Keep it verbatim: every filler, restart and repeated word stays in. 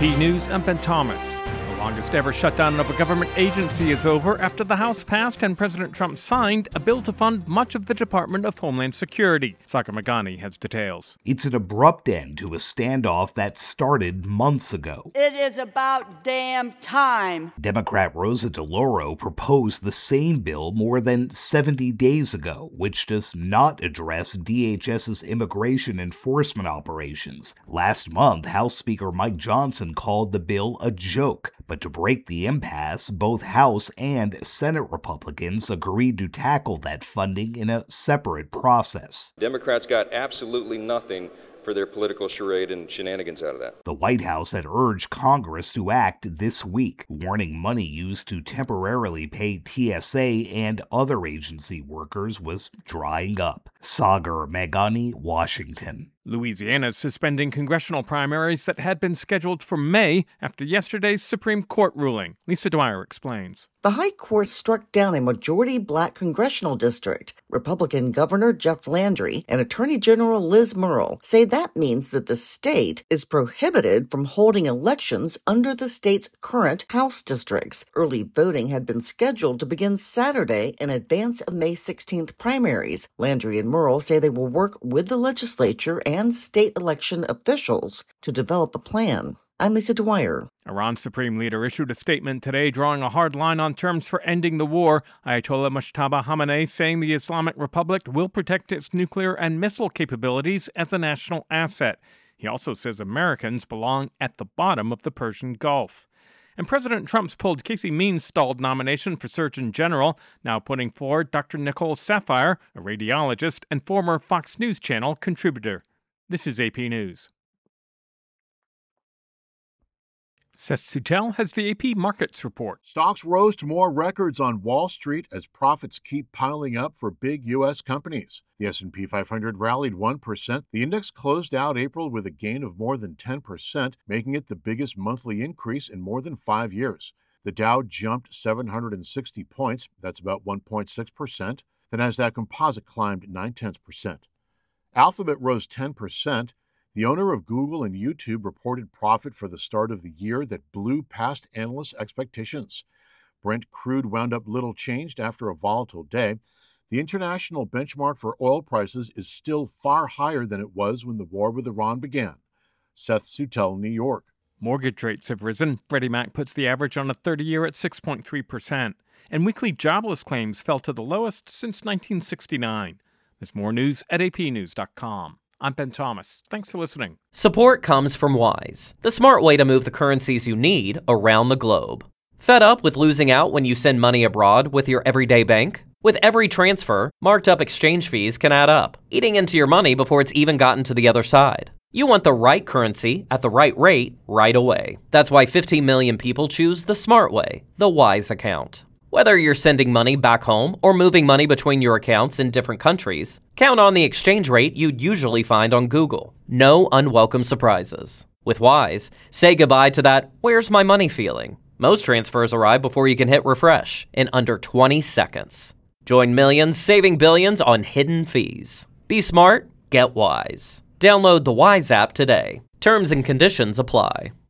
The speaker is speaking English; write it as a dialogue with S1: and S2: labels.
S1: P News, I'm Ben Thomas. The longest ever shutdown of a government agency is over after the House passed and President Trump signed a bill to fund much of the Department of Homeland Security. Sagar Meghani has details.
S2: It's an abrupt end to a standoff that started months ago.
S3: It is about damn time.
S2: Democrat Rosa DeLauro proposed the same bill more than seventy days ago, which does not address D H S's immigration enforcement operations. Last month, House Speaker Mike Johnson called the bill a joke. But to break the impasse, both House and Senate Republicans agreed to tackle that funding in a separate process.
S4: Democrats got absolutely nothing for their political charade and shenanigans out of that.
S2: The White House had urged Congress to act this week, warning money used to temporarily pay T S A and other agency workers was drying up. Sagar Meghani, Washington.
S1: Louisiana is suspending congressional primaries that had been scheduled for May after yesterday's Supreme Court ruling. Lisa Dwyer explains.
S5: The High Court struck down a majority black congressional district. Republican Governor Jeff Landry and Attorney General Liz Murrill say that means that the state is prohibited from holding elections under the state's current House districts. Early voting had been scheduled to begin Saturday in advance of May sixteenth primaries. Landry and Murrill say they will work with the legislature and state election officials to develop a plan. I'm Lisa Dwyer.
S1: Iran's supreme leader issued a statement today drawing a hard line on terms for ending the war. Ayatollah Mujtaba Khamenei saying the Islamic Republic will protect its nuclear and missile capabilities as a national asset. He also says Americans belong at the bottom of the Persian Gulf. And President Trump's pulled Casey Means' stalled nomination for Surgeon General, now putting forward Doctor Nicole Saphier, a radiologist and former Fox News Channel contributor. This is A P News. Seth Suttel has the A P Markets Report.
S6: Stocks rose to more records on Wall Street as profits keep piling up for big U S companies. The S and P five hundred rallied one percent. The index closed out April with a gain of more than ten percent, making it the biggest monthly increase in more than five years. The Dow jumped seven hundred sixty points. That's about one point six percent. The Nasdaq Composite climbed nine tenths percent. Alphabet rose ten percent. The owner of Google and YouTube reported profit for the start of the year that blew past analysts' expectations. Brent crude wound up little changed after a volatile day. The international benchmark for oil prices is still far higher than it was when the war with Iran began. Seth Suttel, New York.
S1: Mortgage rates have risen. Freddie Mac puts the average on a thirty-year at six point three percent. And weekly jobless claims fell to the lowest since nineteen sixty-nine. There's more news at A P news dot com. I'm Ben Thomas. Thanks for listening.
S7: Support comes from Wise, the smart way to move the currencies you need around the globe. Fed up with losing out when you send money abroad with your everyday bank? With every transfer, marked up exchange fees can add up, eating into your money before it's even gotten to the other side. You want the right currency at the right rate right away. That's why fifteen million people choose the smart way, the Wise account. Whether you're sending money back home or moving money between your accounts in different countries, count on the exchange rate you'd usually find on Google. No unwelcome surprises. With Wise, say goodbye to that "where's my money" feeling. Most transfers arrive before you can hit refresh in under twenty seconds. Join millions saving billions on hidden fees. Be smart, get Wise. Download the Wise app today. Terms and conditions apply.